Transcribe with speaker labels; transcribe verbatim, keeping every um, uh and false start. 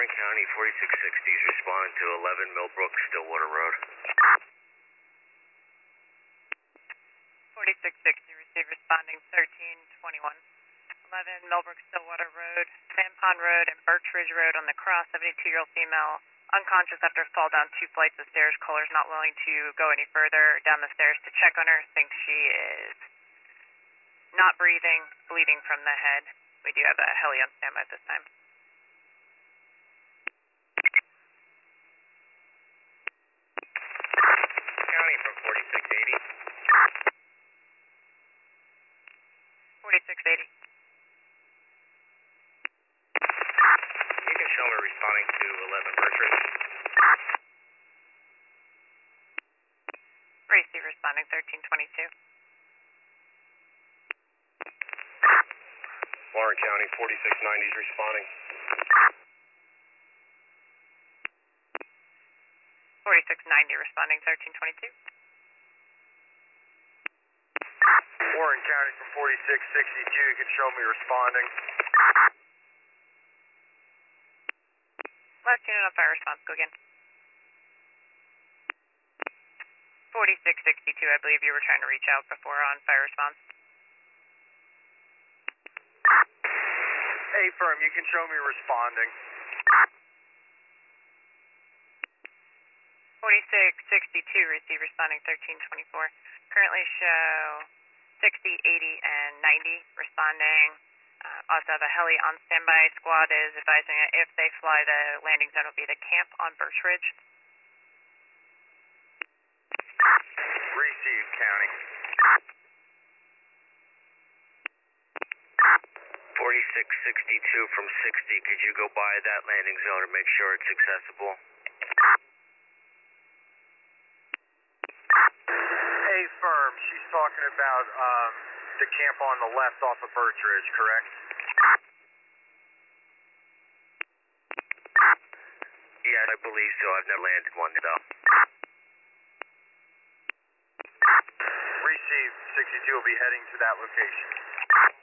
Speaker 1: Warren County, forty-six sixty is responding to eleven Millbrook, Stillwater Road.
Speaker 2: forty-six sixty, receive responding thirteen twenty-one. eleven Millbrook, Stillwater Road, Sand Pond Road, and Birch Ridge Road on the cross, seventy-two-year-old female, unconscious after fall down two flights of stairs. Caller's not willing to go any further down the stairs to check on her. Thinks she is not breathing, bleeding from the head. We do have a heli on standby at this time.
Speaker 1: County from forty-six eighty.
Speaker 2: forty-six eighty.
Speaker 1: You can show me responding to eleven Birch Ridge.
Speaker 2: Receive responding thirteen twenty-two.
Speaker 1: Warren County, forty-six ninety is responding.
Speaker 2: forty-six ninety responding thirteen twenty-two.
Speaker 1: Warren County from forty-six sixty-two, you can show me responding.
Speaker 2: Last unit on fire response, go again. forty-six sixty-two, I believe you were trying to reach out before on fire response.
Speaker 1: Hey, firm, you can show me responding.
Speaker 2: forty-six sixty-two, receive responding thirteen twenty-four. Currently show sixty, eighty, and ninety responding. Uh, also have a heli on standby. Squad is advising that if they fly, the landing zone will be the camp on Birch Ridge.
Speaker 1: Receive, County. forty-six sixty-two from sixty, could you go by that landing zone and make sure it's accessible? Hey, firm, she's talking about um, the camp on the left off of Birch Ridge, correct? Yes, I believe so. I've never landed one, though. Receive, sixty-two will be heading to that location.